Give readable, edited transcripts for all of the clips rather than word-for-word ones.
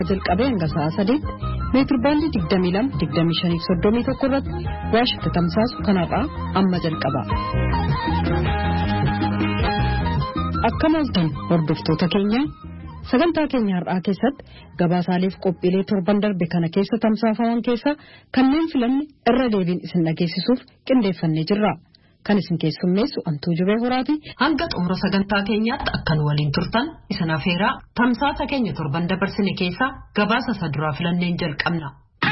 jalqabee hanga sa'a 3 meetirbaandii 22-25-31 irratti waashatti tamsaasu kanarraa amma jalqaba. Akkam oltan hordoftoota keenya sagantaa keenya har'aa keessatti gabaasaaleef qophiilee torban darbe kana keessa tamsaafaman keessa kanneen filanne irra deebiin isin dhageessisuuf qindeeffannee jirra. Kan isin keessummeessu Antuu Jubee Horaati. Hanga xumura sagantaa keenyaatti akkan waliin turtan isin afeeraa tamsaasa keenya torban dabarsine keessa gabaasa isa duraa filanneen jalqabna.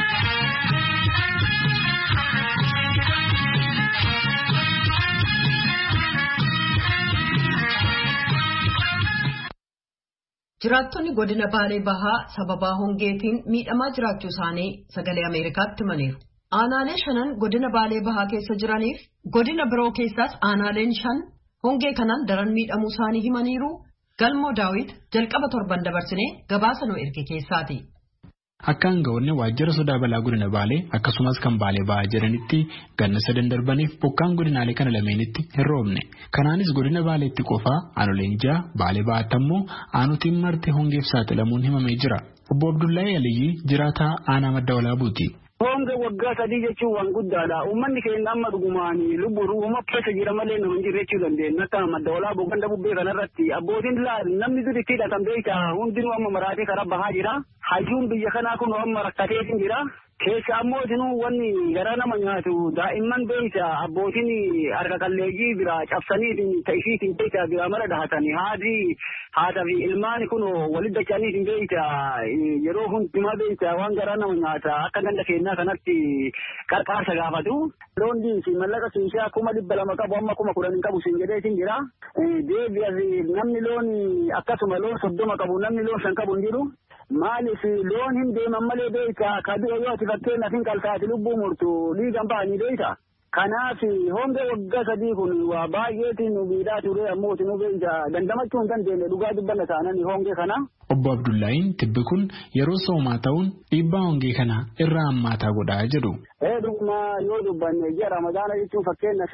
Jiraattonni godina Baalee Bahaa sababaa hongeetiin miidhamaa jiraachuu isaanii sagalee Ameerikaatti himaniiru. Aanaalee 5 godina Baalee Bahaa keessa jiraniif godina biroo keessaas aanaaleen 5 hongee kanaan daran miidhamuu isaanii himaniiru. Galmoo Daawit jalqaba torban dabarsinee gabaasa nu erge keessaati. Akka aangawoonni waajjira sodaa balaa godina Baalee akkasumas kan Baalee Bahaa jedhanitti ganna 3 darbaniif bokkaan godinaalee kana lameenitti hin roobne. Kanaanis godina Baaleetti qofaa aanoleen 6 Baalee Bahaatti ammoo aanutiin marti hongeef saaxilamuun himamee jira. Obbo Abdullahi Aliyyi jiraataa aanaa madda walaabuuti. Honge waggaa 3 jechuun waan guddaadha. Uummanni keenya amma dhugumaan lubbuu uumama keessa jira malee nama hin jirre jechuu dandeenya. Akka madda walaabuu ganda bubbee kanarratti abbootiin namni duri itti hidhatan beekta hundinuu amma maraatee karaa bahaa jira. Hayyuun biyya kanaa kun amma rakkateetiin jira. Keessa ammoo isinuu wanni garaa nama nyaatu daa'imman beekta abbootiin harka qalleeyyii bira cabsanii ta'isiitiin beekta bira mara dhahatanii haadha fi ilmaan kun walitti dacha'anii beekta yeroo hundumaa beekta waan garaa nama nyaata akka ganda keenyaa kanatti qarqaarsa gaafatu. Loon diinsi mallaqa siisaa 200 qabu amma 10,000 qabu siin jedheetiin jira. Deebi'as namni loon akkasuma loon 30 qabu namni loon 5 qabu hin jiru. Maaliif loon hin deeman malee beekta kaduu yoo ati fakkeenyaaf hin qaltaati lubbuu murtu liigan ba'anii beekta. Kanaaf honge waggaa 3 kun waa baay'eetiin nu miidhaa ture ammoo nu beekta dandamachuu hin dandeenye dhugaa dubbanna taanani honge kana. Obbo Abdullaahiin tibbi kun yeroo soomaa ta'uun dhiibbaa hongee kana irraa hammaataa godhaa jedhu. Dhuguma yoo dubbanne ji'a Ramadaana jechuun fakkeenyaaf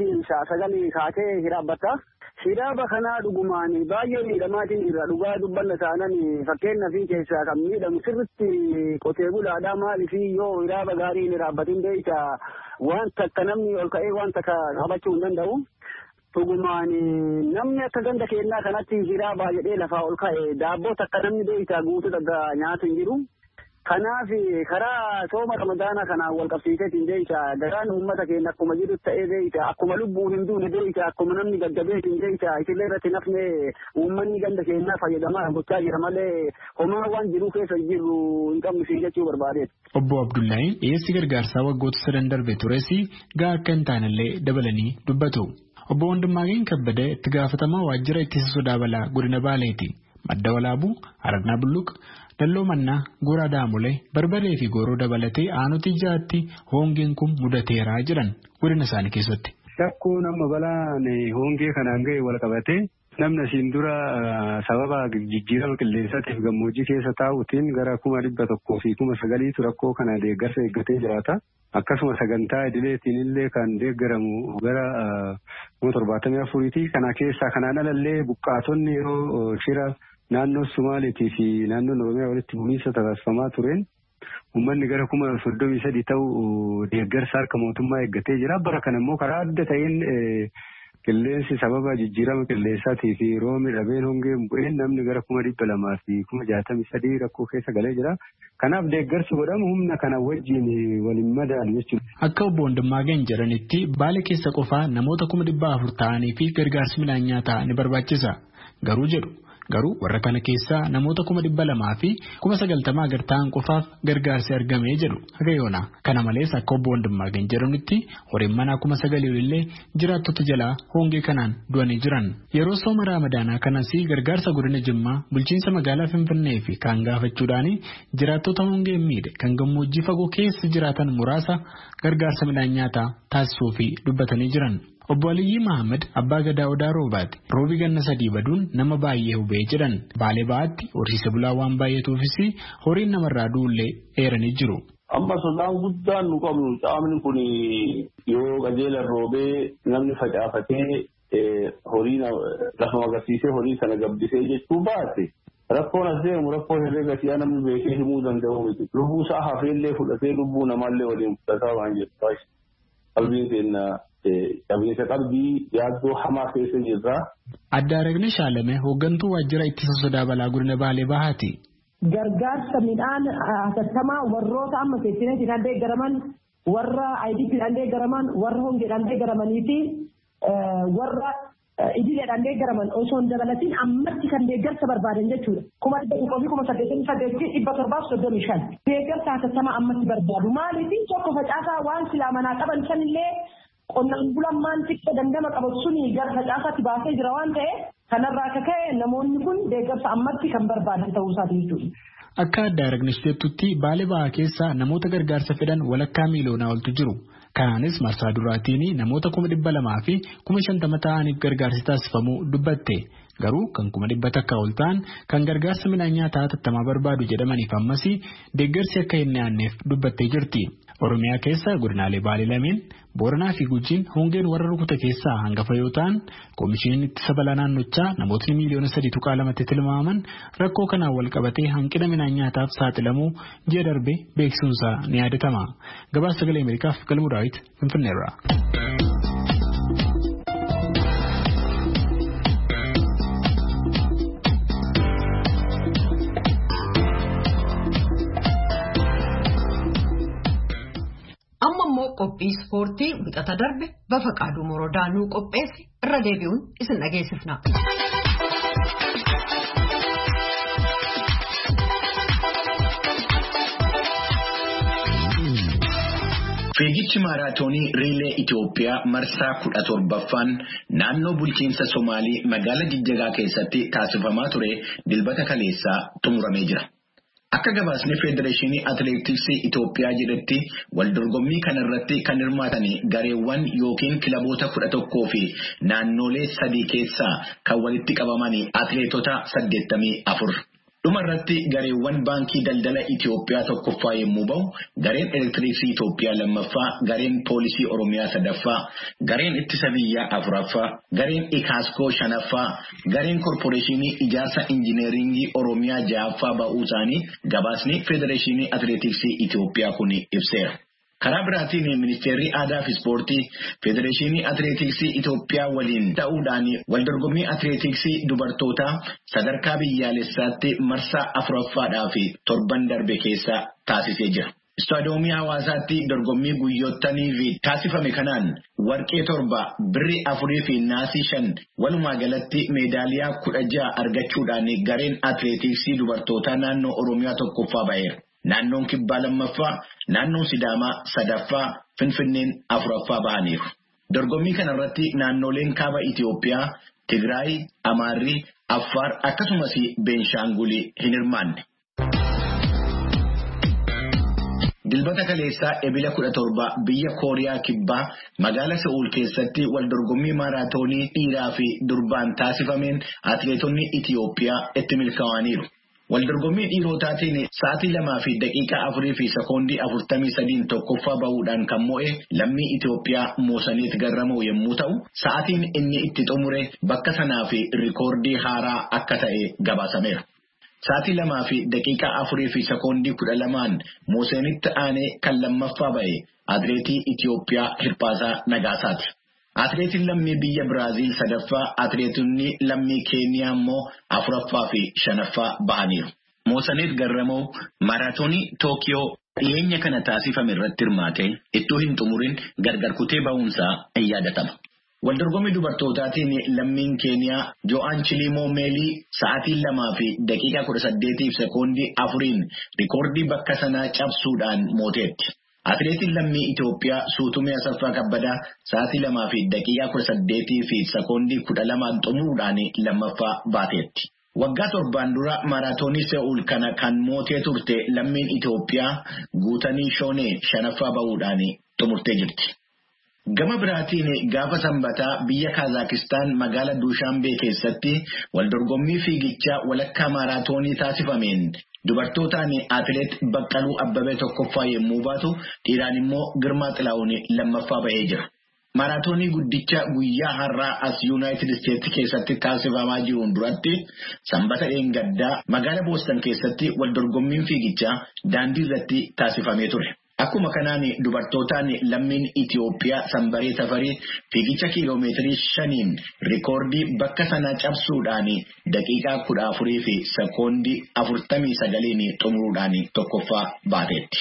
9 kaatee hiraabbatta. Hiraaba kanaa dhugumaan baay'ee miidhamaatiin jira dhugaa dubbanna taanani fakkeenyaaf keessaa kan miidhamu sirriitti qotee bulaadhaa maaliif yoo hiraaba gaarii hin hiraabbatin beekta wanta akka namni ol ka'ee wanta qabachuu hin danda'u. Dhugumaan namni akka ganda keenyaa kanatti hiraabaa jedhee lafaa ol ka'e daabboo akka namni beekta guutuu dhagaa nyaatu hin jiru. Kanaaf karaa sooma Ramadaana kanaan wal qabsiiseetiin beekta garaan uummata keenya akkuma jiru ta'ee beekta akkuma lubbuun hin duune beekta akkuma namni gaggabeetiin beekta isillee irratti nafne uummanni ganda keenyaa fayyadamaa gochaa jira malee homaa waan jiru keessa jiru hin qabnu siin jechuu barbaadeet. Obbo Abdullaahiin dhiyeessi gargaarsaa waggoota 3 darbe tures gahaa akka hin taanellee dabalanii dubbatu. Obbo Wandimmaageen Kabbadee itti gaafatamaa waajjira ittisa sodaa balaa godina Baaleeti. Madda Walaabuu, Aragnaa Bulluq, Dalloo Mannaa, Goraa Daamulee, Barbaree fi Gooroo dabalatee aanutii 6tti hongeen kun mudateeraa jedhan godina isaanii keessatti. Rakkoo nama balaan hongee kanaan ga'e wal qabatee namni asiin dura sababa jijjiirama qilleensaatiif gammoojjii keessa taa'uutiin gara 100,000 fi 9,000 rakkoo kana deeggarsa eeggatee jiraata. Akkasuma sagantaa idileetiin illee kan deeggaramu gara 74ti. Kana keessaa kanaan alallee buqqaatonni yeroo shira naannoo Sumaaleetii fi naannoo Oromiyaa walitti bu'iinsa taasifamaa tureen uummanni gara 33 ta'u deeggarsa harka mootummaa eeggatee jira. Bara kana immoo karaa adda ta'een qilleensi sababa jijjiirama qilleensaatii fi roobni dhabeen hongeen bu'een namni gara 200,000 fi 63 rakkoo keessa galee jira. Kanaaf deeggarsi godhamu humna kana wajjin waliin madaalu jechuudha. Akka obbo Wandimmaageen jedhanitti Baalee keessa qofaa namoota 400,000 ta'anii fi gargaarsi midhaan nyaataa ni barbaachisa. Garuu warra kana keessaa namoota 200,000 fi 90,000 gad ta'an qofaaf gargaarsi argamee jedhu hagayoona. Kana malees akka obbo Wandimmaageen jedhanitti horiin manaa 9,000 illee jiraattota jalaa hongee kanaan du'anii jiran. Yeroo sooma Ramadaanaa kanas gargaarsa godina Jimmaa bulchiinsa magaalaa Finfinnee fi kaan gaafachuudhaan jiraattota hongee miidhe kan gammoojjii fagoo keessa jiraatan muraasa gargaarsa midhaan nyaataa taasisuu fi dubbatanii jiran. Obbo Aliyyi Mahammad Abbaa Gadaa Odaa Roobaati. Roobi ganna 3 baduun nama baay'ee hubee jedhan. Baalee Bahaatti horsiisa bulaa waan baay'atuufis horiin namarraa du'ullee eeranii jiru. Amma sodaan guddaan nu qabnu caamni kun yoo qajeela roobee namni facaafatee horii lafa magarsiisee horii sana gabbisee jechuu baate Rakkoon as deemu rakkoo herreega siyaa namni beekee himuu danda'u miti. Lubbuu isaa hafeellee fudhatee lubbuu namallee waliin fudhataa waan jirtu. Qalbiin keenya qabiinsa qalbii yaaddoo hamaa keessa jirra. Adda Aragni Shaalame hooggantuu waajjira ittisa sodaa balaa godina Baalee Bahaati. Gargaarsa midhaan hatattamaa warroota amma seeksineetiin deeggaraman warra IDP'dhaan deeggaraman warra hongeedhaan deeggaramanii fi warra idileedhaan deeggaraman osoo hin dabalatiin ammatti kan deeggarsa barbaadan jechuudha. 735 deeggarsa hatattamaa ammatti barbaadu. Maaliif tokko facaasaa waan silaa manaa qaban sanillee qonnaan bulaan maan xiqqoo dandama qabatu suni gara facaasaatti baasee jira waan ta'eef kanarraa akka ka'e namoonni kun deeggarsa ammatti kan barbaadan ta'uu isaati jechuudha. Akka Adda Aragnesh jettutti Baalee Bahaa keessa namoota gargaarsa fedhan walakkaa miiliyoonaa oltu jiru. Kanaanis marsaa duraatiin namoota 200,000 fi 50,000 ta'aniif gargaarsi taasifamuu dubbatte. Garuu kan 100 takka ol ta'an kan gargaarsa midhaan nyaataa hatattamaa barbaadu jedhamaniif ammas deeggarsi akka hin dhiyaanneef dubbattee jirti. Oromiyaa keessa godinaalee Baalee lameen Booranaa fi Gujiin hongeen warra rukute keessaa hangafa yoo ta'an koomishiniin ittisa balaa naannochaa namootni miliyoona 3.2 tilmaaman rakkoo kanaan wal qabatee hanqina midhaan nyaataaf saaxilamuu ji'a darbe beeksisuunsaa ni yaadatama. Gabaasa Sagalee Ameerikaaf Galmuu Daawit Finfinneerraa. Qophii ispoortii wixata darbe Bafaqaaduu Morodaanuu qopheesse irra deebi'uun isin dhageessifna. Fiigichi maaraatoonii Riilee Itoophiyaa marsaa 17ffaan naannoo bulchiinsa Somaalii magaalaa Jijjigaa keessatti taasifamaa ture dilbata kaleessaa xumuramee jira. Akka gabaasni Federeeshinii Atileetiksii Itoophiyaa jedhetti waldorgommii kanarratti kan hirmaatan gareewwan yookiin kilaboota 11 fi naannolee 3 keessaa kan walitti qabaman atileetota 84. Dhumarratti gareewwan baankii daldala Itoophiyaa tokkoffaa yommuu ba'u, gareen elektiriksii Itoophiyaa lammaffaa, gareen poolisii Oromiyaa sadaffaa, gareen ittisa biyyaa afuraffaa, gareen Ikaaskoo shanaffaa, gareen korporeeshinii ijaarsa injineeringii Oromiyaa ja'affaa ba'uu isaanii gabaasni Federeeshinii Atileetiksii Itoophiyaa kun ibseera. Karaa biraatiin Ministeerri Aadaa fi Ispoortii Federeeshinii Atileetiksii Itoophiyaa waliin ta'uudhaan waldorgommii atileetiksii dubartootaa sadarkaa biyyaalessaatti marsaa 4ffaadhaa fi torban darbe keessa taasisee jira. Istaadiyoomii Hawaasaatti dorgommii guyyoottaniif taasifame kanaan warqee 7, birrii 4 fi naasii 5 walumaa galatti meedaaliyaa 16 argachuudhaan gareen atileetiksii dubartootaa naannoo Oromiyaa tokkoffaa ba'eera. Naannoon Kibbaa lammaffaa, naannoon Sidaamaa sadaffaa, Finfinneen afuraffaa ba'aniiru. Dorgommii kanarratti naannoleen kaaba Itoophiyaa, Tigraay, Amaarri, Affaar akkasumas Beenshaangulii hin hirmaanne. Dilbata kaleessaa ebila 17 biyya Kooriyaa Kibbaa magaalaa Se'uul keessatti waldorgommii maaraatoonii dhiiraa fi durbaan taasifameen atileetonni Itoophiyaa itti milkaa'aniiru. Waldorgommii dhiirotaatiin sa'aatii 2 fi daqiiqaa 4 fi sekoondii 43 tokkoffaa bahuudhaan kan mo'e lammii Itoophiyaa Moosaneet Garramoo yommuu ta'u, sa'aatiin inni itti xumure bakka sanaa fi rikoordii haaraa akka ta'e gabaasameera. Sa'aatii 2 fi daqiiqaa 4 fi sekoondii 12 Moosaneetti aanee kan lammaffaa ba'e atileetii Itoophiyaa Hirpaasaa Nagaasaati. Atileetiin lammii biyya Biraaziil sadaffaa, atileetonni lammii Keeniyaa immoo afuraffaa fi shanaffaa ba'aniiru. Moosaneet Garramoo maaraatoonii Tookiyoo dhiyeenya kana taasifame irratti hirmaatee ittoo hin xumurin gargar kutee ba'uunsaa in yaadatama. Waldorgommii dubartootaatiin lammiin Keeniyaa Jo'aan Chilimoo Meelii sa'aatii 2 fi daqiiqaa 18 fi sekoondii 4 rikoordii bakka sanaa cabsuudhaan mooteetti. Atileetiin lammii Itoophiyaa Suutumee Asaffaa Kabbadaa sa'aatii 2 fi daqiiqaa 18 fi sekoondii 12 xumuruudhaan lammaffaa baateetti. Waggaa 7 dura maaraatoonii Se'uul kana kan mootee turte lammiin Itoophiyaa Guutanii Shoonee shanaffaa bahuudhaan xumurtee jirti. Gama biraatiin gaafa sanbataa biyya Kaazakistaan magaalaa Duushaanbee keessatti waldorgommii fiigichaa walakkaa maaraatoonii taasifameen dubartootaan atileet Baqqaluu Abbabee tokkoffaa yommuu baatu, dhiiraan immoo Girmaa Xilaawun lammaffaa ba'ee jira. Maraatoonii guddicha guyyaa har'aa as Yuunaayitid Isteetsi keessatti taasifamaa jiruun duratti sanbata dheengaddaa magaalaa Booston keessatti waldorgommiin fiigichaa daandii irratti taasifamee ture. Akkuma kanaan dubartootaan lammiin Itiyoophiyaa Sanbaree Tafarii fiigicha kiiloomeetirii 5 rikoordii bakka sanaa cabsuudhaan daqiiqaa 14 fi sekoondii 49 xumuruudhaan tokkoffaa baateetti.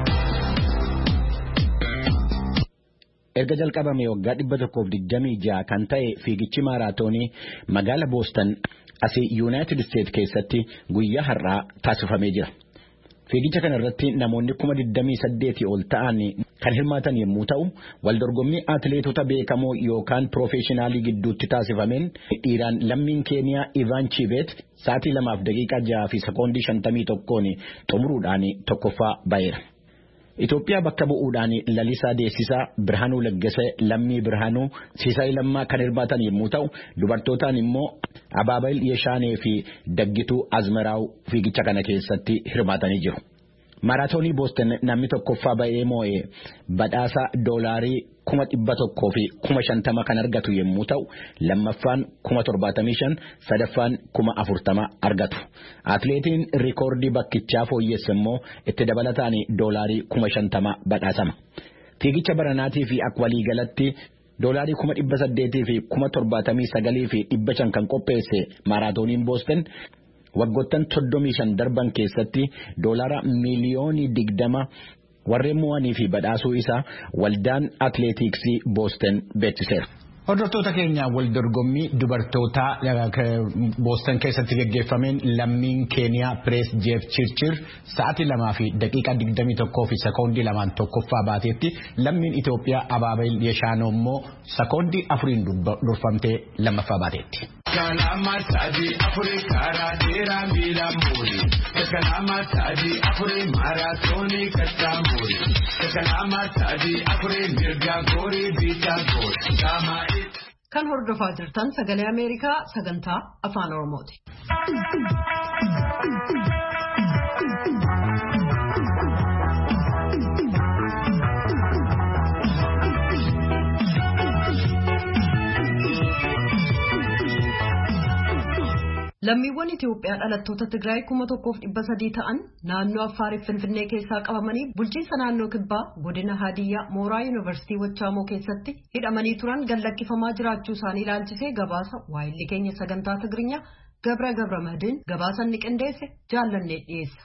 Erga jalqabame waggaa 126 kan ta'e fiigichi maaraatoonii magaala Booston asii Yuunaayitid Isteetsi keessatti guyyaa har'aa taasifamee jira. Fiigicha kana irratti namoonni 28,000 ol ta'an kan hirmaatan yommuu ta'u, waldorgommii atileetota beekamoo yookaan piroofeeshinaalii gidduutti taasifameen dhiiraan lammiin Keeniyaa Ivaan Chibeet sa'aatii 2 daqiiqaa 6 fi sekoondii 51 xumuruudhaan tokkoffaa ba'eera. Itoophiyaa bakka bu'uudhaan Lalisaa Deessisaa, Birhaanuu Laggasee, Lammii Birhaanuu, Siisaay Lammaa kan hirmaatan yommuu ta'u, dubartootaan immoo Abaabayil Yeshaanee fi Daggituu Azmaraaw fiigicha kana keessatti hirmaatanii jiru. Maaraatoonii Booston namni tokkoffaa ba'ee moo'ee badhaasa doolaarii 100,000 fi 50,000 kan argatu yommuu ta'u, lammaffaan 75,000, sadaffaan 40,000 argatu. Atileetiin rikoordii bakkichaa fooyyesse immoo itti dabalataan doolaarii 50,000 badhaasama. Fiigicha baranaatii fi akka waliigalatti doolaarii 800,000 fi 79,000 fi 500 kan qopheesse maaraatooniin Booston waggoottan 35 darban keessatti doolaara miliyoonii 20 warreen mo'anii fi badhaasuu isaa waldaan atileetiksii Booston beeksiseera. Hordoftoota keenya waldorgommii dubartootaa Booston keessatti gaggeeffameen lammiin Keeniyaa Pirees Jeef Chirchir sa'aatii 2 fi daqiiqaa 21 fi sekoondii 2 tokkoffaa baateetti lammiin Itoophiyaa Abaabayil Yeshaanoo immoo sekoondii 4 durfamtee lammaffaa baateetti. Kalama sadi afuri karaa dheeraa miilaan muuri. Kalama sadi afuri maaraatoonii kattaa muuri. Kalama sadi afuri mirga goorii biitaa goori. Kan hordofaa jirtan sagalee Ameerikaa sagantaa Afaan Oromooti. Lammiiwwan Itoophiyaa dhalattoota Tigraay 1,300 ta'an naannoo Affaariif Finfinnee keessaa qabamanii bulchiinsa naannoo Kibbaa godina Hadiyyaa Mooraa Yuunivarsiitii Wachaamoo keessatti hidhamanii turan gallakkifamaa jiraachuu isaanii ilaalchisee gabaasa waayilli keenya sagantaa Tigirinya Gabra Mahdiin gabaasa inni qindeesse jaallannee dhiyeessa.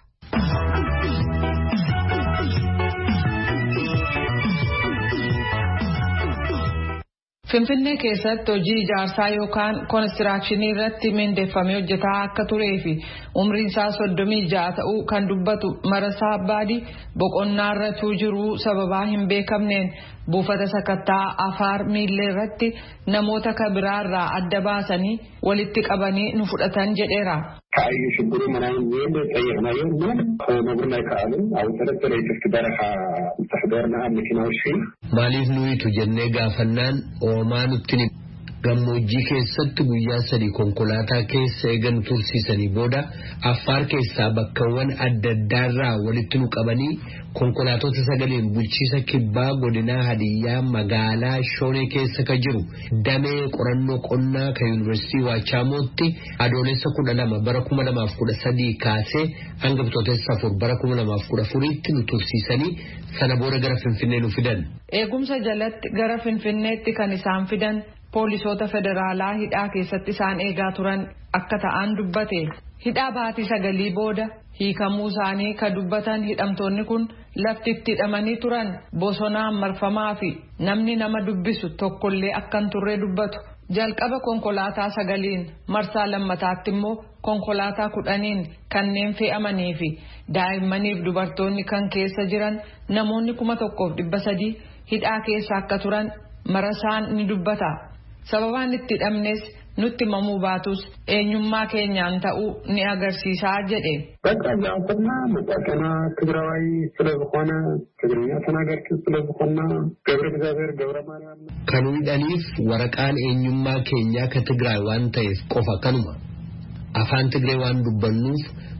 Finfinnee keessatti hojii ijaarsaa yookaan koonistirakshinii irratti mindeeffamee hojjetaa akka turee fi umriin isaa 36 ta'uu kan dubbatu Marasaa Abbaadii boqonnaa irra jiruu sababaa hin beekamneen buufata sakattaa Afaar Miillee irratti namoota kabiraarraa adda baasanii walitti qabanii nu fudhatan jedheera. ከአዩ ሽብሩ ምናምን ይሄን ጠየቅናየው ግን ነብር ላይ ካሉ አው ተረተረ ይፍት በረኻ ተሕደርና መኪናዎች ማሊፍ ኑይቱ ጀኔ ጋፈናን ኦማኑትን gammoojjii keessatti guyyaa 3 konkolaataa keessa eegan tursiisanii booda Affaar keessaa bakkawwan adda addaarraa walitti nu qabanii konkolaatota 9 bulchiisa Kibbaa godina Hadiyyaa magaalaa Shoonee keessa ka jiru damee qorannoo qonnaa kan Yuunivarsiitii Waachaamotti adoolessa 12 bara 2013 kaasee hanga bitootessa 4 bara 2014tti nu tursiisanii sana booda gara Finfinnee nu fidan. Eegumsa jalatti gara Finfinneetti kan isaan fidan poolisoota federaalaa hidhaa keessatti isaan eegaa turan akka ta'an dubbate. Hidhaa baatii 9 booda hiikamuu isaanii ka dubbatan hidhamtoonni kun lafti itti hidhamanii turan bosonaan marfamaa fi namni nama dubbisu tokkollee akkan turre dubbatu. Jalqaba konkolaataa 9 marsaa lammataatti immoo konkolaataa 10 kanneen fe'amanii fi daa'immaniif dubartoonni kan keessa jiran namoonni 1,300 hidhaa keessa akka turan Marasaan ni dubbata. Sababaan itti hidhamnes nutti mamuu baatus eenyummaa keenyaan ta'uu ni agarsiisaa jedhe. በቃላውና መጣቀና ትግራዋይ ስለሆነ ትግርኛ ተናገርኩ ስለሆነ ገብረ እግዚአብሔር ገብረ ማርያም ከኑዳኒፍ ወረቃን eenyummaa keenya ka Tigraay waan ta'eef qofa kanuma afaan Tigree waan dubbannuuf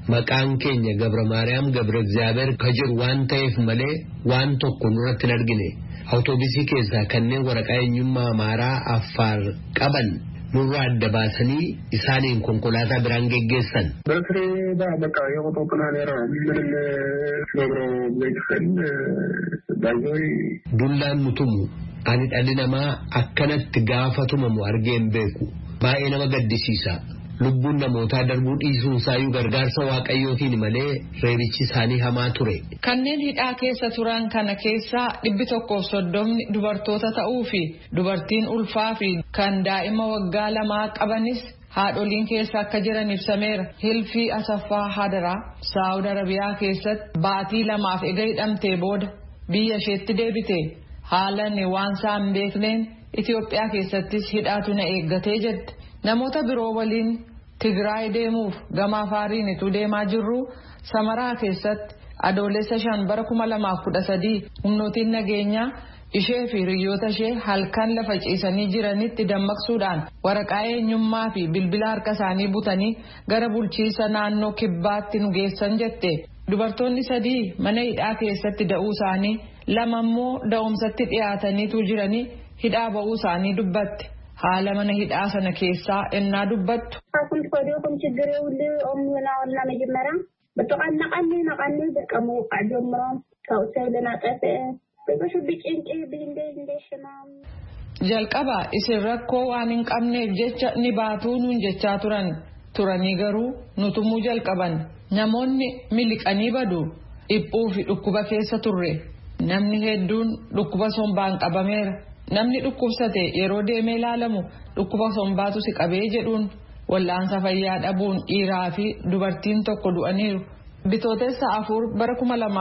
maqaan keenya Gabra Maariyaam Gabra Egzaabeer ka jiru waan ta'eef malee waan tokko nurratti hin argine. Awutoobisii keessaa kanneen waraqaa eenyummaa Amaaraa Affaar qaban nurraa adda baasanii isaaniin konkolaataa biraan geggeessan. Dullaan nutumu ani dhalli namaa akkanatti gaafa tumamu argee hin beeku. Baay'ee nama gaddisiisa. Lubbuun namootaa darbuu dhiisuun isaayyuu gargaarsa waaqayyootiin malee reebichi isaanii hamaa ture. Kanneen hidhaa keessa turan kana keessaa 130 dubartoota ta'uu fi dubartiin ulfaa fi kan daa'ima waggaa 2 qabanis haadholiin keessa akka jiran ibsameera. Hilfii Asaffaa Hadaraa Saawud Arabiyaa keessatti baatii 2 ega hidhamtee booda biyya isheetti deebite. Haalan waan isaan beekneen Itoophiyaa keessattis hidhaatu na eeggatee jette. Namoota biroo waliin Tigraay deemuuf gama Afaariin ituu deemaa jirru Samaraa keessatti adoolessa 5 bara 2013 humnootiin nageenyaa ishee fi hiriyoota ishee halkan lafa ciisanii jiranitti dammaqsuudhaan waraqaa eenyummaa fi bilbila harka isaanii butanii gara bulchiisa naannoo kibbaatti nu geessan jette. Dubartoonni 3 mana hidhaa keessatti da'uu isaanii 2 immoo da'umsatti dhiyaataniitu jiranii hidhaa ba'uu isaanii dubbatte. Haala mana hidhaa sana keessaa ennaa dubbattu. Jalqaba isin rakkoo waan hin qabneef jecha ni baatuu nuun jechaa turanii garuu nutumuu jalqaban. Namoonni miliqanii badu dhiphuu fi dhukkuba keessa turre. Namni hedduun dhukkuba sombaan qabameera. Namni dhukkubsate yeroo deemee ilaalamu dhukkuba sombaatu si qabee jedhuun wallaansa fayyaa dhabuun dhiiraa fi dubartiin tokko du'aniiru. Bitootessa 4 bara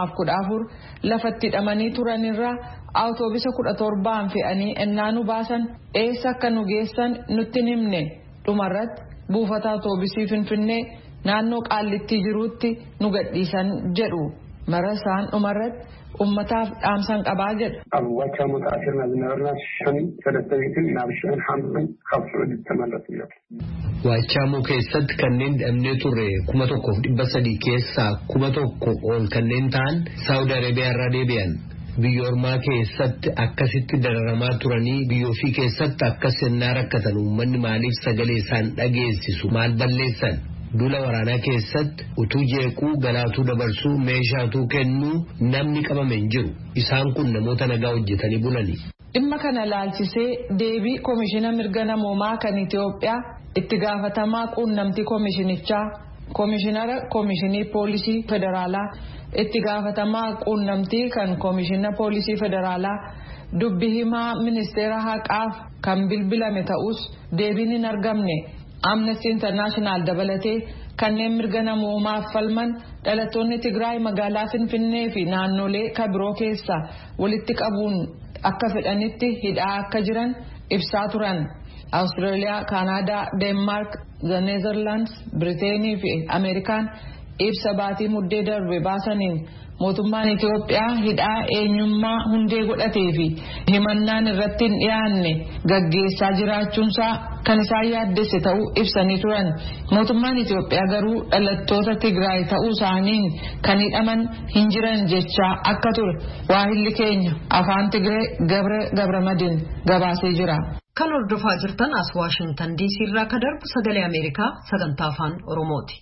2014 lafatti hidhamanii turanirraa awutoobisa 17 fe'anii ennaa nu baasan eessa akka nu geessan nutti himne. Dhumarratti buufata awutoobisii Finfinnee naannoo Qaallittii jiruutti nu gadhiisan jedhu. Marasaan dhumarratti ummataaf dhaamsan qabaa jedha. Awwaacha mutaasirna zinarna shan sadaffayitin naabshaan hamsan qabsoo dittamalatu jira. Waachamuu keessatti kanneen dhabnee turre 1,300 keessaa 1,000 ol kanneen ta'an Saawud Arabiyaa irraa deebi'an. Biyya ormaa keessatti akkasitti dararamaa turanii biyya ofii keessatti akkas ennaa rakkatan uummanni maaliif sagalee isaan dhageessisu maal balleessan? Dula waraanaa keessatti utuu jeequu galaatuu dabarsuu meeshaatuu kennuu namni qabame hin jiru. Isaan kun namoota nagaa hojjetanii bulani. Dhimma kana laalchisee deebii koomishina mirga namoomaa kan Itoophiyaa itti gaafatamaa quunnamtii koomishinichaa koomishinara koomishinii poolisii federaalaa itti gaafatamaa quunnamtii kan koomishina poolisii federaalaa dubbi himaa ministeera haqaaf kan bilbilame ta'us deebiin hin argamne. Amnesty International dabalatee kanneen mirga namoomaaf falman dhalattoonni Tigraay magaalaa Finfinnee fi naannolee kabiroo keessa walitti qabuun akka fedhanitti hidhaa akka jiran ibsaa turan. Austraaliyaa, Kanaadaa, Denmark, The Netherlands, Briteenii fi Ameerikaan ibsa baatii muddee darbe baasaniin mootummaan Itoophiyaa hidhaa eenyummaa hundee godhatee fi himannaan irratti hin dhiyaanne gaggeessaa jiraachuunsaa kan isaan yaaddesse ta'uu ibsanii turan. Mootummaan Itoophiyaa garuu dhalattoota Tigraay ta'uu isaaniin kan hidhaman hin jiran jechaa akka ture waahilli keenya afaan Tigree Gabramadin gabaasee jira. Kan hordofaa jirtan as Waashingtan DC irraa ka darbu sagalee Ameerikaa sagantaa afaan Oromooti.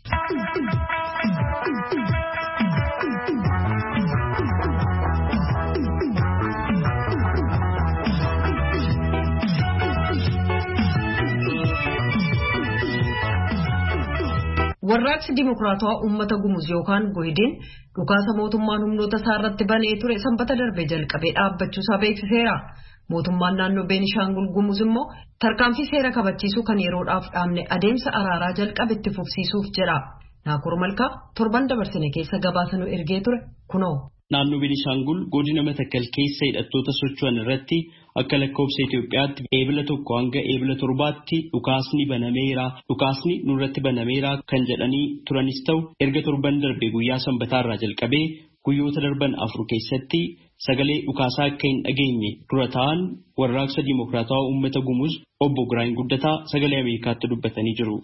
Warraaqsi Dimokiraatawaa Uummata Gumuz yookaan Gohidiin dhukaasa mootummaan humnoota isaa irratti banee ture sanbata darbe jalqabee dhaabbachuusaa beeksiseera. Mootummaan naannoo Beenishaangul Gumuz immoo tarkaanfii seera kabachiisuu kan yeroodhaaf dhaabne adeemsa araaraa jalqabe itti fufsiisuuf jedha. Naakur Malkaa torban dabarsine keessa gabaasanuu ergee ture kunoo. Naannoo Beenishaangul godina Matakkal keessa hidhattoota socho'an irratti akka lakkoofsa Itoophiyaatti eebila 1 hanga eebila 7tti dhukaasni banameera dhukaasni nurratti banameera kan jedhanii turanis ta'u erga torban darbe guyyaa sanbataarraa jalqabee guyyoota darban 4 keessatti sagalee dhukaasaa akka hin dhageenye dura ta'an warraaqsa Dimokiraatawaa Uummata Gumuz obbo Giraany Guddataa sagalee Ameerikaatti dubbatanii jiru.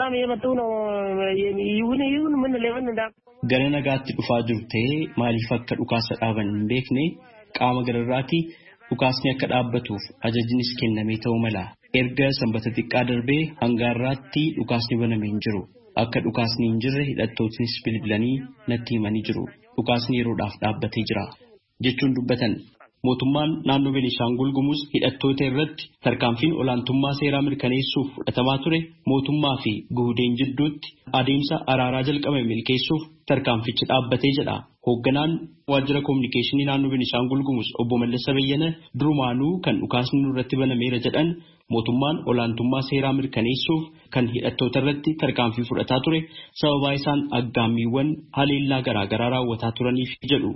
Gara nagaatti dhufaa jiru ta'ee maaliif akka dhukaasa dhaaban hin beekne qaama gararraatti dhukaasni akka dhaabbatuuf ajajnis kennamee ta'uu mala. Erga sanbata xiqqaa darbee hanga har'aatti dhukaasni banamee hin jiru. Akka dhukaasni hin jirre hidhattootnis bilbilanii natti himanii jiru. Dhukaasni yeroodhaaf dhaabbatee jira jechuun dubbatan. Mootummaan naannoo Beenishaangul Gumuz hidhattoota irratti tarkaanfiin olaantummaa seeraa mirkaneessuuf fudhatamaa ture mootummaa fi guhudeen jidduutti adeemsa araaraa jalqabame milkeessuuf tarkaanfichi dhaabbatee jedha. Hoogganaan waajjira koominikeeshinii naannoo Beenishaangul Gumuz obbo Mallasa Bayyana durumaanuu kan dhukaasni nurratti banameera jedhan mootummaan olaantummaa seeraa mirkaneessuuf kan hidhattoota irratti tarkaanfii fudhataa ture sababaa isaan aggaammiiwwan haleellaa garaagaraa raawwataa turaniif jedhu.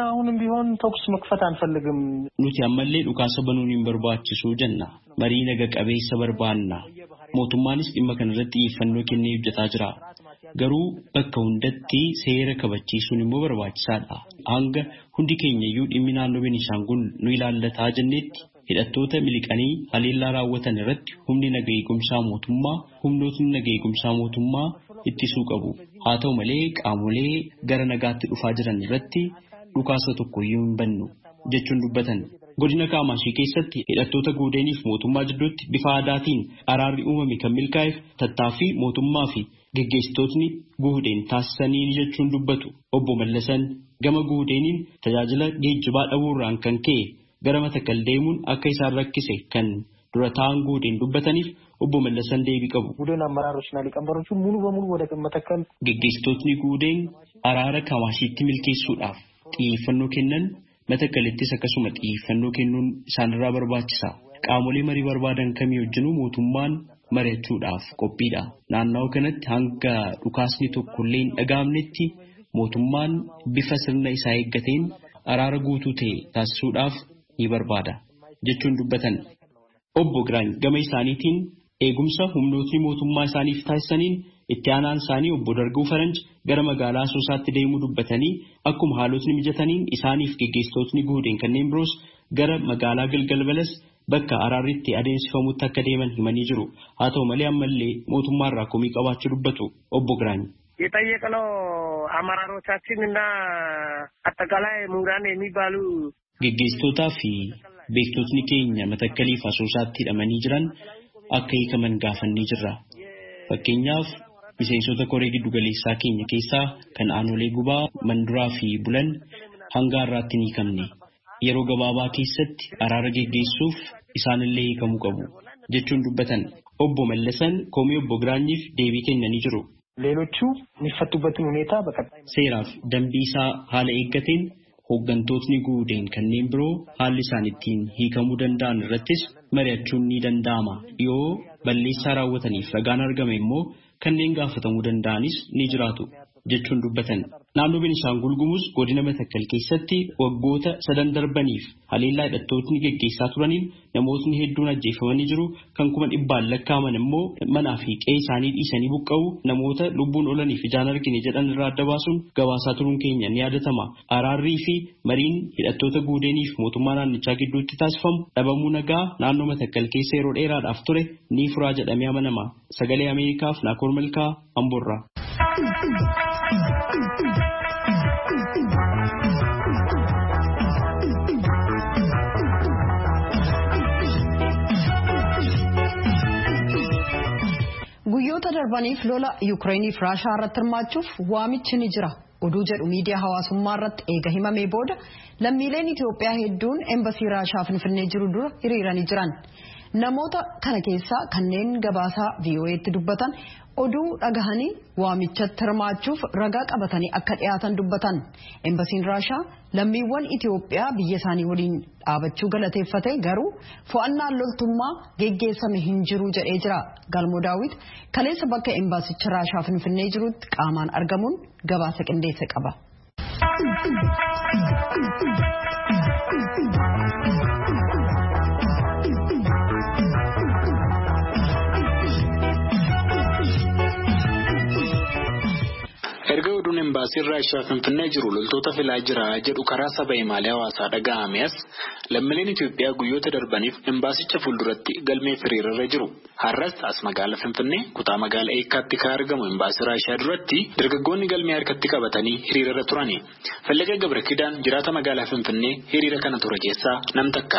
Nuti ammallee dhukaasa banuun hin barbaachisu jenna. Marii naga qabeessa barbaanna. Mootummaanis dhimma kanarratti xiyyeeffannoo kennee hojjetaa jira. Garuu bakka hundatti seera kabachiisuun immoo barbaachisaadha. Hanga hundi keenyayyuu dhimmi naannoo Beenishaangul nu ilaallataa jennetti hidhattoota miliqanii haleellaa raawwatan irratti humnootni naga eegumsaa mootummaa ittisuu qabu. Haa ta'u malee qaamolee gara nagaatti dhufaa jiran irratti dhukaasa tokkoyyuu hin bannu jechuun dubbatan. Godina Kaamaashii keessatti hidhattoota guudeeniif mootummaa jidduutti bifa aadaatiin araarri uumame kan milkaa'eef tattaaffii mootummaa fi geggeessitootni guudeen taasisanii jechuun dubbatu. Obbo Mallasan gama guudeeniin tajaajila geejjibaa dhabuurraan kan ka'e gara Matakkal deemuun akka isaan rakkise kan dura ta'an guudeen dubbataniif obbo Mallasan deebii qabu. Geggeessitootni guudeen araara Kamaashiitti milkeessuudhaaf xiyyeeffannoo kennan Matakkalittis akkasuma xiyyeeffannoo kennuun isaanirraa barbaachisa. Qaamolee marii barbaadan kamii wajjinuu mootummaan mari'achuudhaaf qophiidha. Naannawaa kanatti hanga dhukaasni tokkollee hin dhaga'amnetti mootummaan bifa sirna isaa eeggateen araara guutuu ta'e taasisuudhaaf ni barbaada jechuun dubbatan. Obbo Giraany gama isaaniitiin eegumsa humnootni mootummaa isaaniif taasisaniin itti aanaan isaanii obbo Darguu Faranj gara magaalaa Asoosaatti deemuu dubbatanii akkuma haalotni mijataniin isaaniif geggeessitootni guudeen kanneen biroos gara magaalaa Galgal Balas bakka araarri itti adeemsifamutti akka deeman himanii jiru. Haa ta'u malee ammallee mootummaarraa komii qabaachuu dubbatu obbo Giraany. የጠየቅነው አመራሮቻችንና አጠቃላይ ምሁራን የሚባሉ geggeessitootaa fi beektotni keenya Matakkaliif Asoosaatti hidhamanii jiran akka hiikaman gaafannee jirra. Fakkeenyaaf miseensota koree giddu galeessaa keenya keessaa kan aanolee Gubaa, Manduraa fi Bulan hanga har'aatti hin hiikamne. Yeroo gabaabaa keessatti araara geggeessuuf isaanillee hiikamuu qabu jechuun dubbatan. Obbo Mallasan komii obbo Giraanyiif deebii kennanii jiru. ሌሎቹ የሚፈቱበትን ሁኔታ በቀጣይ seeraaf dambii isaa haala eeggateen hooggantootni guudeen kanneen biroo haalli isaan ittiin hiikamuu danda'an irrattis mari'achuun ni danda'ama. Yoo balleessaa raawwataniif ragaan argame immoo kanneen gaafatamuu danda'anis ni jiraatu jechuun dubbatan. Naannoo Beenishaangul Gumuz godina Matakkal keessatti waggoota 3 darbaniif haleellaa hidhattootni geggeessaa turaniin namootni hedduun ajjeefamanii jiru. Kan 100 lakkaa'aman immoo manaa fi qe'ee isaanii dhiisanii buqqa'uu namoota lubbuun oolaniif ijaan argine jedhan irraa adda baasuun gabaasaa turuun keenya ni yaadatama. Araarrii fi mariin hidhattoota guudeeniif mootummaa naannichaa gidduutti taasifamu dhabamuu nagaa naannoo Matakkal keessa yeroo dheeraadhaaf ture ni furaa jedhamee amanama. Sagalee Ameerikaaf Naakoor Malkaa Amboorraa. Guyyoota darbaniif lola Yukireeniif Raashaa irratti hirmaachuuf waamichi ni jira. Oduu jedhu miidiyaa hawaasummaa irratti eega himamee booda lammiileen Itoophiyaa hedduun embasii Raashaa Finfinnee jiru dura hiriiranii jiran. Namoota kana keessaa kanneen gabaasaa VOA'tti dubbatan oduu dhagahanii waamichatti hirmaachuuf ragaa qabatanii akka dhiyaatan dubbatan. Embasiin Raashaa lammiiwwan Itoophiyaa biyya isaanii waliin dhaabachuu galateeffate garuu fo'annaan loltummaa geggeessame hin jiru jedhee jira. Galmoo Daawit kaleessa bakka embasicha Raashaa Finfinnee jirutti qaamaan argamuun gabaasa qindeesse qaba. embaasiin Raashiyaa Finfinnee jiru loltoota filaa jira jedhu karaa saba himaalee hawaasaa dhaga'amees lammiileen Itoophiyaa guyyoota darbaniif embaasicha fuulduratti galmee hiriirarra jiru. Har'as as magaalaa Finfinnee kutaa magaalaa Eekkaatti kan argamu embaasii Raashiyaa duratti dargaggoonni galmee harkatti qabatanii hiriirarra turani. Fallaqee Gabrakidaan jiraata magaalaa Finfinnee hiriira kana ture keessaa nam takka.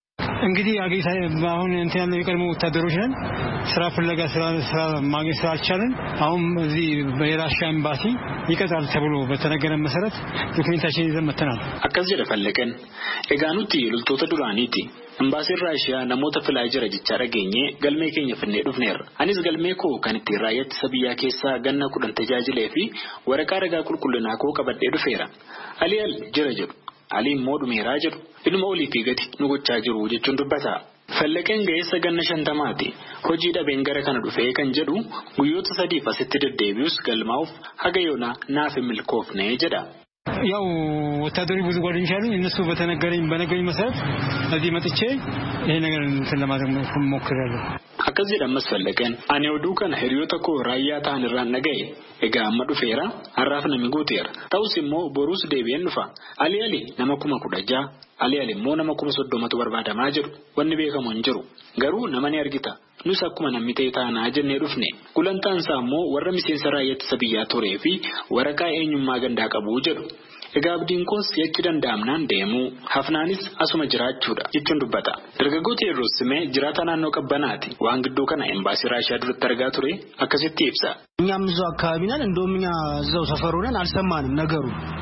እንግዲህ አሁን እንትን ያለው የቀድሞ ወታደሮች ነን ስራ ፍለጋ ስራ ማግኘት ስላልቻልን አሁን እዚህ በራሽያ ኤምባሲ ይቀጥራል ተብሎ በተነገረ መሰረት ዶክመንታችን ይዘን መተናል። አከዚ ለፈለቀን ኤጋኑቲ ሉልቶተ ዱራኒቲ ኤምባሲ ራሽያ namoota filaa jira jecha dhageenye galmee keenya finnee dhufneerra. Anis galmee koo kan itti raayyaa sabiyyaa keessaa ganna 10 tajaajilee fi waraqaa ragaa qulqullinaa koo qabadhee dhufeera. Aliyal jira jedhu Ali immoo dhumeeraa jedhu ilma olii fi gadi nu gochaa jiru jechuun dubbata. Fallaqeen ga'eessa ganna 50 hojii dhabeen gara kana dhufee kan jedhu guyyoota 3 asitti deddeebi'us galmaa'uuf haga yoona naaf milkoofne jedha. ያው ወታደሮች ብዙ ጓደኞች አሉኝ እነሱ በነገረኝ መሰረት እዚህ መጥቼ ይሄ ነገር እንትን ለማድረግ ሞክሬያለሁ። Akkas jedhamas fallaqeen ani oduu kana hiriyoota koo raayyaa ta'an irraan dhaga'e egaa amma dhufeera har'aaf nami guuteera ta'us immoo boruus deebi'een dhufa Ali nama 16,000 Ali immoo nama 30,000tu barbaadamaa jedhu wanni beekamu hin jiru garuu nama ni argita nus akkuma namni ta'e taanaa jennee dhufne gulantaan isaa immoo warra miseensa raayyaa sabiyyaa turee fi waraqaa eenyummaa gandaa qabu jedhu. Egaa abdiin koos yachi danda'amnaan deemu hafnaanis asuma jiraachuudha jechuun dubbata. Dargaggoota yeroo simee jiraata naannoo qabbanaati waan gidduu kana embaasii Raashiyaa duratti argaa ture akkasitti ibsa. እኛም እዛው አካባቢ ነን እንደውም እኛ እዛው ሰፈር ሆነን አልሰማንም ነገሩ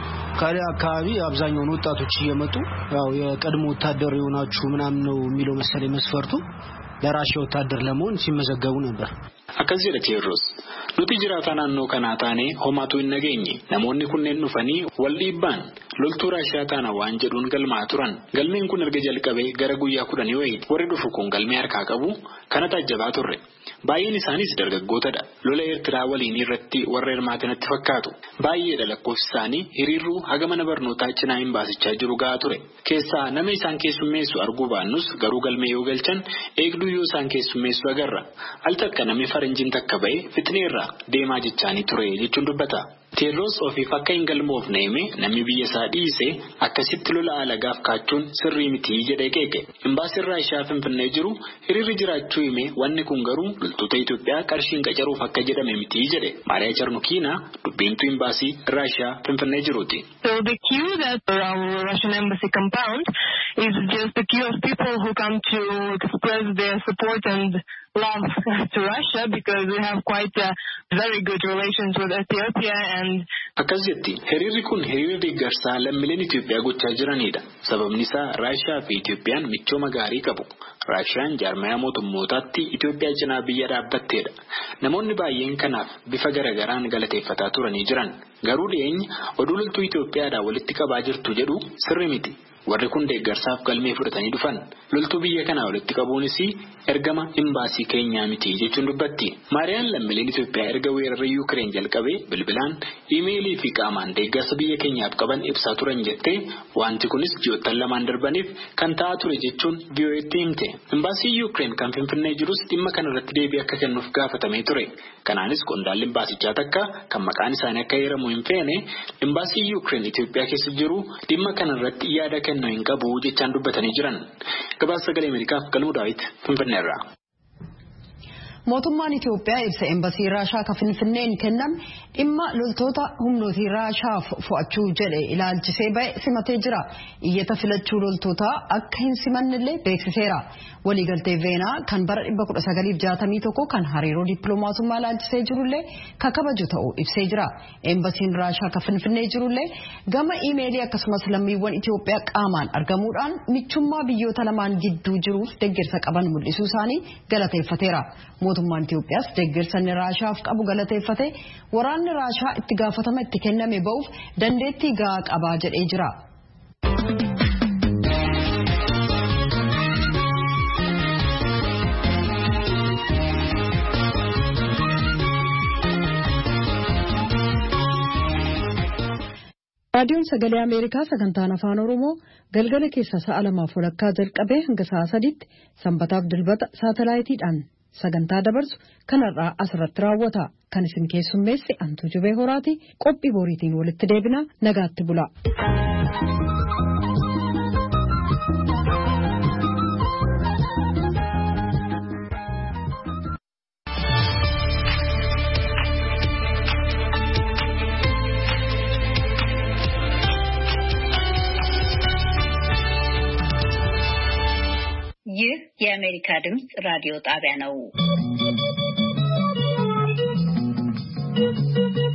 ካለ አካባቢ አብዛኛውን ወጣቶች እየመጡ ያው የቀድሞ ወታደር የሆናችሁ ምናምን ነው የሚለው መሰለኝ መስፈርቱ ለራሽያ ወታደር ለመሆን ሲመዘገቡ ነበር። Akkas jedha Teerroos nuti jiraata naannoo kanaa taane homaatu hin nageenye namoonni kunneen dhufanii wal dhiibbaan loltuu Raashiyaa taana waan jedhuun galmaa turan galmeen kun erga jalqabee gara guyyaa 10 wayii warri dhufu kun galmee harkaa qabu kana taajjabaa turre baay'een isaanis dargaggootadha lola Eertiraa waliin irratti warra hirmaatanatti fakkaatu baay'eedha lakkoofsi isaanii hiriirruu haga mana barnootaa cinaa embaasichaa jiru gahaa ture keessaa nama isaan keessummeessu arguu baannus garuu galmee yoo galchan eegduu yoo isaan keessummeessu agarra al takka namni faranjiin takka ba'e fitneerraa deemaa jechaanii ture jechuun dubbata. Teerroos ofiif akka hin galmoofne hime namni biyya isaa dhiise akkasitti lola alagaaf kaachuun sirrii miti jedhee qeeqe. Embaasiin Raashiyaa Finfinnee jiru hiriirri jiraachuu hime wanni kun garuu loltoota Itoophiyaa qarshiin qacaruuf akka jedhame miti jedhe. Maariyaa Charnukiina dubbiintuu embaasii Raashiyaa Finfinnee jiruuti. So the queue that around Russian embassy compound is just a queue of people who come to express their support and love to Russia because we have quite very good relations with Ethiopia and Akkas jetti hiriirri kun hiriira deeggarsaa lammiileen Itoophiyaa gochaa jiranidha. Sababni isaa Raashiyaa fi Itoophiyaan michooma gaarii qabu. Raashiyaan jaarmayaa mootummootaatti Itoophiyaa cinaa biyya dhaabbatteedha. Namoonni baay'een kanaaf bifa garagaraan galateeffataa turanii jiran. Garuu dhiyeenya oduu loltuu Itoophiyaadhaa walitti qabaa jirtu jedhu sirri miti. Warri kun deeggarsaaf galmee fudhatanii dhufan loltuu biyya kanaa walitti qabuunis ergama embaasii keenyaa miti jechuun dubbatti. Maariyaan lammiileen Itoophiyaa erga weerarri Yuukireen jalqabee bilbilaan iimeelii fi qaamaan deeggarsa biyya keenyaaf qaban ibsaa turan jettee wanti kunis ji'oottan lamaan darbaniif kan ta'aa ture jechuun VOA'tti himte. Embaasii Yuukireen kan Finfinnee jirus dhimma kanarratti deebii akka kennuuf gaafatamee ture. Kanaanis qondaalli embaasichaa takka kan maqaan isaanii akka heeramu hin feene embaasii Yuukireen Itoophiyaa keessa jiru dhimma kanarratti yaada kennu hin qabu jechaan dubbatanii jiran. Gabaasa Sagalee Ameerikaaf Galmuu Daawit Finfinneerraa. Mootummaan Itoophiyaa ibsa embasii Raashiyaa kan Finfinneen kenname dhimma loltoota humnootii Raashiyaaf fo'achuu jedhe ilaalchisee ba'e simatee jira. Iyyata filachuu loltootaa akka hin simannillee beeksiseera. Waliigaltee Veenaa kan bara 1961 kan hariiroo dippiloomaasummaa ilaalchisee jirullee kan kabaju ta'uu ibsee jira. Embasiin Raashiyaa kan Finfinnee jirullee gama iimeelii akkasumas lammiiwwan Itoophiyaa qaamaan argamuudhaan michummaa biyyoota lamaan gidduu jiruuf deeggarsa qaban mul'isuu isaanii galateeffateera. Mootummaan Itoophiyaas deeggarsa Raashiyaaf qabu galateeffate waraanni Raashiyaa itti gaafatama itti kenname ba'uuf dandeettii gahaa qabaa jedhee jira. Raadiyoon Sagalee Ameerikaa sagantaan Afaan Oromoo galgala keessa sa'a 2:00 jalqabee hanga sa'a 3:00 sanbataaf dilbata saatalaayitiidhaan sagantaa dabarsu kanarraa asirratti raawwata. Kan isin keessummeesse Antuu Jubee Horaati. Qophii boriitiin walitti deebina. Nagaatti bula. ይህ የአሜሪካ ድምጽ ራዲዮ ጣቢያ ነው።